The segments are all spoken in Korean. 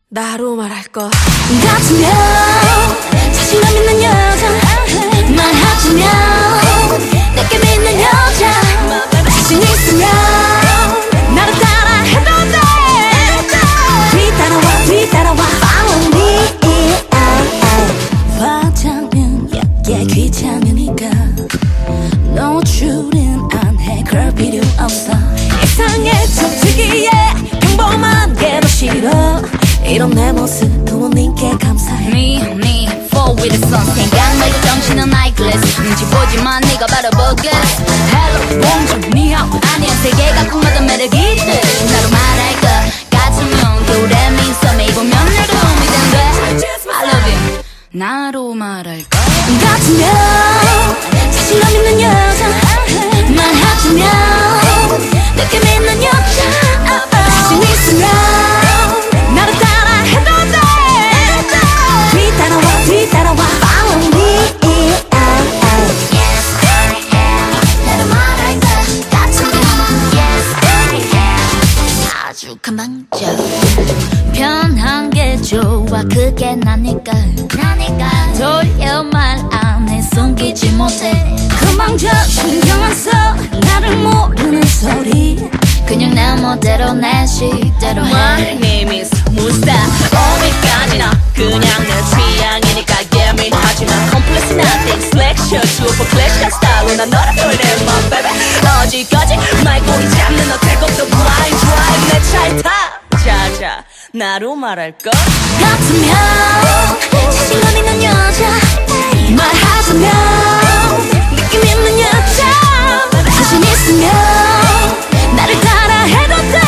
나로 말할 것 같으면 자신감 있는 여자 말하자면 내게 믿는 여자 자신 있으면 나를 따라 해도 돼 뒤따라와 follow me 화장은 약게 귀찮으니까 노출은 안 해 그럴 필요 없어 이상해 좀 특이해 평범한 게 더 싫어 이런 내 모습 부모님께 감사해 Me, fall with the sun 생각 말고 정신은 eyeglass 눈치 보지만 네가 바로 보게 Hello, bonjour, 니하오 아니야 세계가 꿈마다 매력이 있대 나로 말할 것 같으면 겨울에 미소매 입으면 내 도움이 된대 I love you 나로 말할 것 같으면 자신감 있는 여자 말하자면 내게 믿는 여자 자신 있으면 나를 따라 해도 돼 뒤따라와 follow me Yes, I am 나로 말할 것 같으면 Yes, I am 아주 금방져 편한 게 좋아 그게 나니까 돌려 말 안 해 숨기지 못해 금방져 신경 안 써 나를 모르는 소리 그냥 내 멋대로 내 식대로 해 My name is 무스타 어디까지나 그냥 내 취향이니까 예민하지만 complex nothing selection super clash 스타일로 난 너를 돌려 my baby 어디까지 말꼬리 잡는 너 태국도 blind drive 내 차에 타 자자 나로 말할 것 같으면 자신감 있는 여자 말하자면 느낌 있는 여자 자신 있으면 나를 따라 해도 돼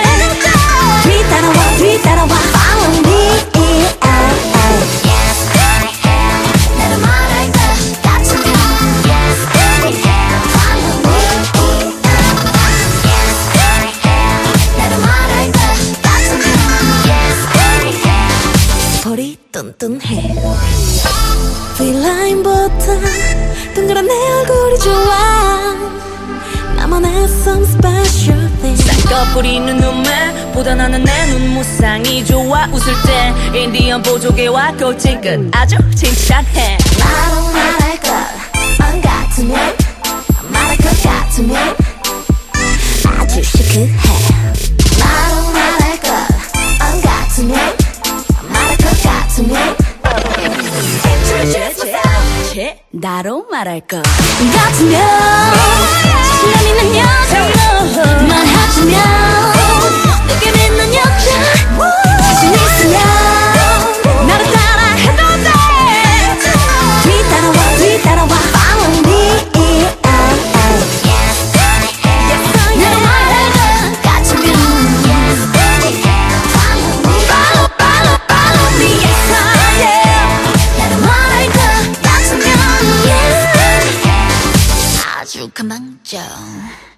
뒤따라와 follow me Yes, I am 나로 말할 것 같으면 Yes, I am follow me Yes, I am 나로 말할 것 같으면 Yes, I am 볼이 뚠뚠해 필라인보다 동그란 내 얼굴이 좋아 나만의 some special thing 쌍꺼풀이는 눈매 보다 나는 내 눈무쌍이 좋아 웃을 때 인디언 보조개와 골진끝 아주 칭찬해 나로 말할 것안 같으면 말할 것 같으면 아주 시크해 나로 말할 것안 같으면 말할 것 같으면 나로 말할 것 같으면 자신감 있는 여자 말하자면 내게 믿는 여자 자신 있으면 나를 따라 해도 돼 뒤따라와 follow me Yes, I am 나로 말할 것 같으면 Yes, I am follow me Yes, I am 나로 말할 것 같으면 Yes, I am 아주 금방져